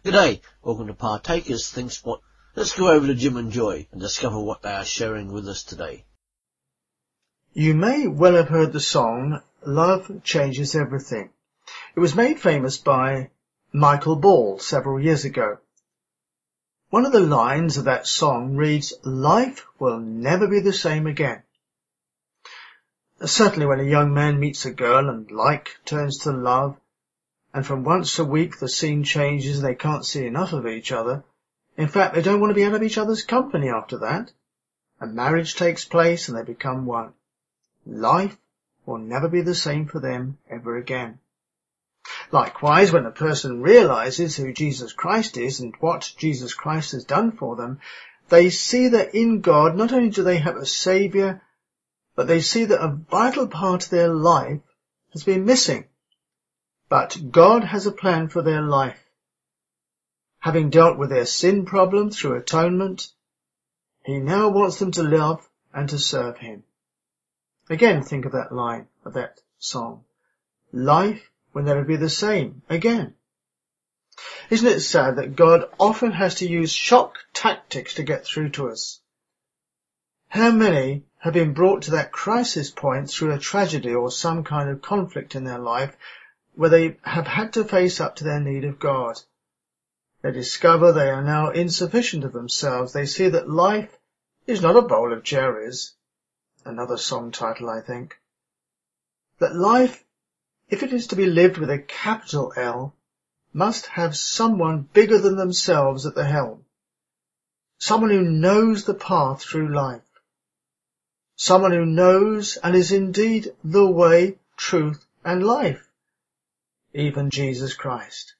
G'day, welcome to Partakers Think Spot. Let's go over to Jim and Joy and discover what they are sharing with us today. You may well have heard the song Love Changes Everything. It was made famous by Michael Ball several years ago. One of the lines of that song reads, "Life will never be the same again." Certainly when a young man meets a girl and like turns to love, and from once a week the scene changes and they can't see enough of each other. In fact, they don't want to be out of each other's company after that. A marriage takes place and they become one. Life will never be the same for them ever again. Likewise, when a person realizes who Jesus Christ is and what Jesus Christ has done for them, they see that in God not only do they have a Saviour, but they see that a vital part of their life has been missing. But God has a plan for their life. Having dealt with their sin problem through atonement, He now wants them to love and to serve Him. Again, think of that line of that song. Life will never be the same again. Isn't it sad that God often has to use shock tactics to get through to us? How many have been brought to that crisis point through a tragedy or some kind of conflict in their life where they have had to face up to their need of God? They discover they are now insufficient of themselves. They see that life is not a bowl of cherries. Another song title, I think. That life, if it is to be lived with a capital L, must have someone bigger than themselves at the helm. Someone who knows the path through life. Someone who knows and is indeed the way, truth and life. Even Jesus Christ.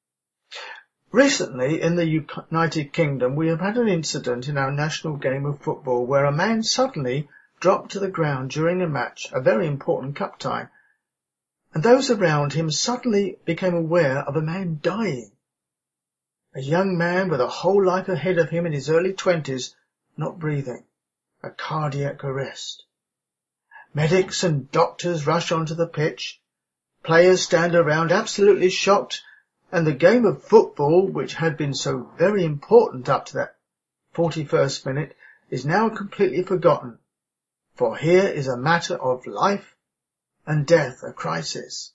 Recently, in the United Kingdom, we have had an incident in our national game of football where a man suddenly dropped to the ground during a match, a very important cup tie, and those around him suddenly became aware of a man dying. A young man with a whole life ahead of him in his early 20s, not breathing, a cardiac arrest. Medics and doctors rush onto the pitch. Players stand around absolutely shocked, and the game of football, which had been so very important up to that 41st minute, is now completely forgotten. For here is a matter of life and death, a crisis.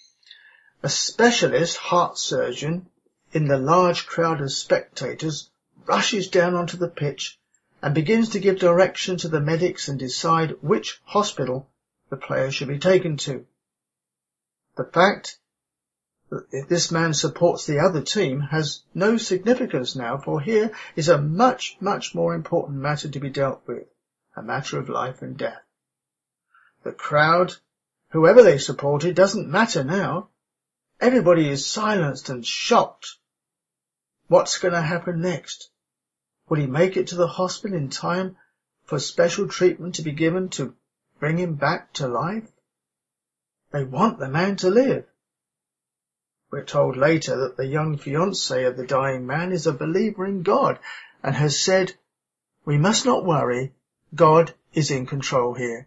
A specialist heart surgeon, in the large crowd of spectators, rushes down onto the pitch and begins to give direction to the medics and decide which hospital the player should be taken to. The fact that this man supports the other team has no significance now, for here is a much, much more important matter to be dealt with, a matter of life and death. The crowd, whoever they supported, doesn't matter now. Everybody is silenced and shocked. What's going to happen next? Will he make it to the hospital in time for special treatment to be given to bring him back to life? They want the man to live. We're told later that the young fiancé of the dying man is a believer in God and has said, "We must not worry, God is in control here."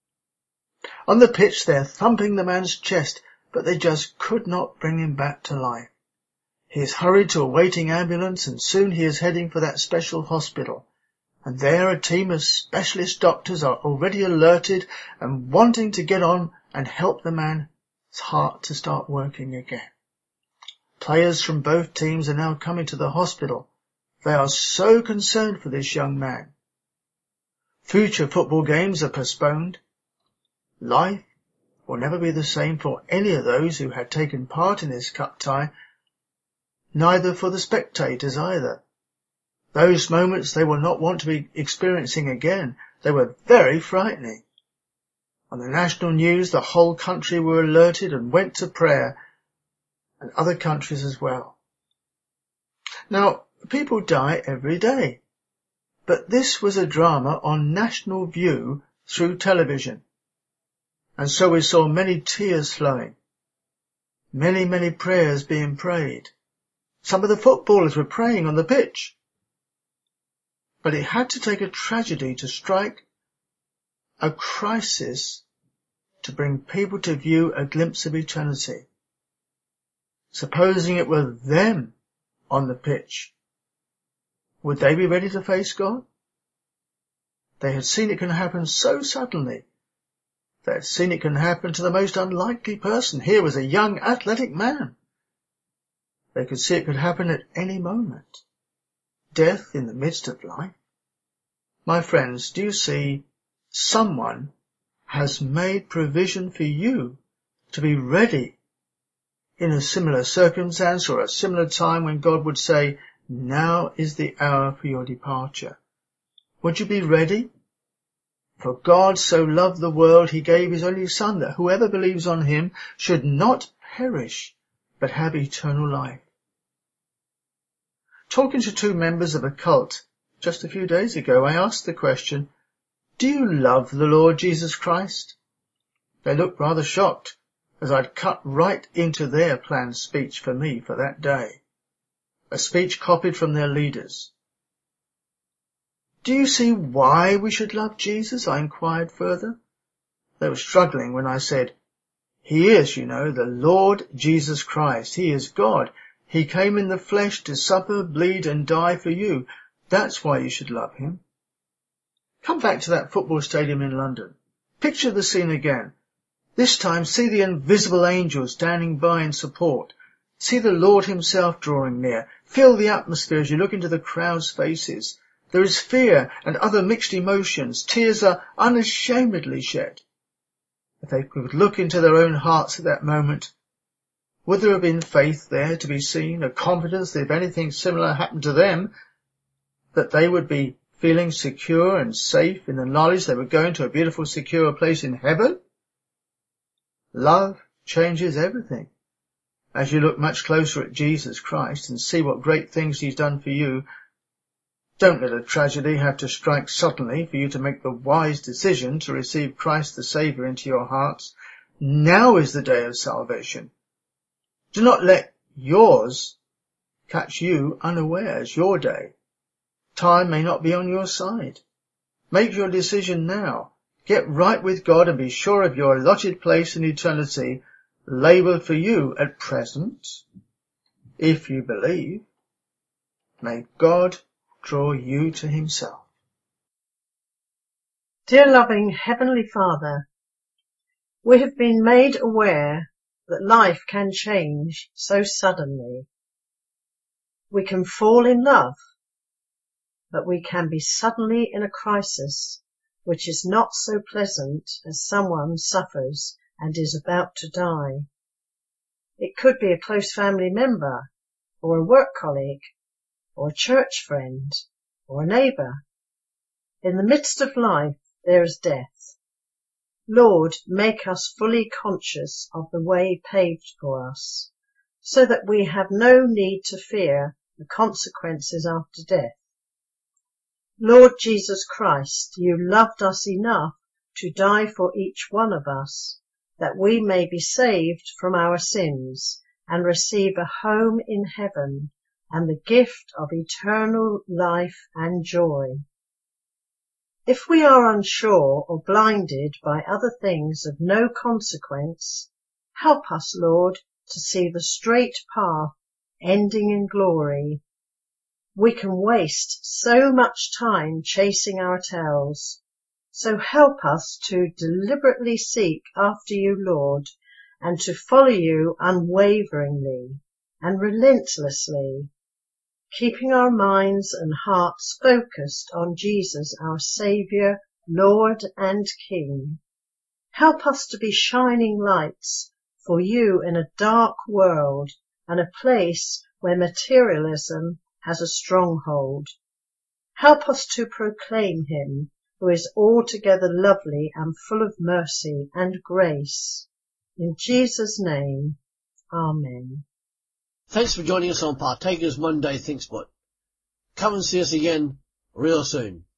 On the pitch they're thumping the man's chest, but they just could not bring him back to life. He is hurried to a waiting ambulance and soon he is heading for that special hospital. And there a team of specialist doctors are already alerted and wanting to get on and help the man's heart to start working again. Players from both teams are now coming to the hospital. They are so concerned for this young man. Future football games are postponed. Life will never be the same for any of those who had taken part in this cup tie, neither for the spectators either. Those moments they will not want to be experiencing again. They were very frightening. On the national news, the whole country were alerted and went to prayer, and other countries as well. Now, people die every day, but this was a drama on national view through television. And so we saw many tears flowing, many, many prayers being prayed. Some of the footballers were praying on the pitch. But it had to take a tragedy to strike, a crisis to bring people to view a glimpse of eternity. Supposing it were them on the pitch. Would they be ready to face God? They had seen it can happen so suddenly. They had seen it can happen to the most unlikely person. Here was a young athletic man. They could see it could happen at any moment. Death in the midst of life. My friends, do you see, someone has made provision for you to be ready in a similar circumstance or a similar time when God would say, now is the hour for your departure. Would you be ready? For God so loved the world, he gave his only Son, that whoever believes on him should not perish, but have eternal life. Talking to two members of a cult just a few days ago, I asked the question, do you love the Lord Jesus Christ? They looked rather shocked, as I'd cut right into their planned speech for me for that day. A speech copied from their leaders. Do you see why we should love Jesus? I inquired further. They were struggling when I said, he is, you know, the Lord Jesus Christ. He is God. He came in the flesh to suffer, bleed and die for you. That's why you should love him. Come back to that football stadium in London. Picture the scene again. This time see the invisible angel standing by in support. See the Lord himself drawing near. Feel the atmosphere as you look into the crowd's faces. There is fear and other mixed emotions. Tears are unashamedly shed. If they could look into their own hearts at that moment, would there have been faith there to be seen, a confidence that if anything similar happened to them, that they would be feeling secure and safe in the knowledge they were going to a beautiful, secure place in heaven? Love changes everything. As you look much closer at Jesus Christ and see what great things he's done for you, don't let a tragedy have to strike suddenly for you to make the wise decision to receive Christ the Saviour into your hearts. Now is the day of salvation. Do not let yours catch you unawares, your day. Time may not be on your side. Make your decision now. Get right with God and be sure of your allotted place in eternity, labelled for you at present, if you believe. May God draw you to himself. Dear loving Heavenly Father, we have been made aware that life can change so suddenly. We can fall in love, but we can be suddenly in a crisis which is not so pleasant as someone suffers and is about to die. It could be a close family member, or a work colleague, or a church friend, or a neighbour. In the midst of life there is death. Lord, make us fully conscious of the way paved for us, so that we have no need to fear the consequences after death. Lord Jesus Christ, you loved us enough to die for each one of us, that we may be saved from our sins and receive a home in heaven and the gift of eternal life and joy. If we are unsure or blinded by other things of no consequence, help us, Lord, to see the straight path ending in glory. We can waste so much time chasing our tails, so help us to deliberately seek after you, Lord, and to follow you unwaveringly and relentlessly, keeping our minds and hearts focused on Jesus, our Saviour, Lord and King. Help us to be shining lights for you in a dark world and a place where materialism has a stronghold. Help us to proclaim him who is altogether lovely and full of mercy and grace. In Jesus' name, Amen. Thanks for joining us on Partakers Monday ThinkSpot. Come and see us again real soon.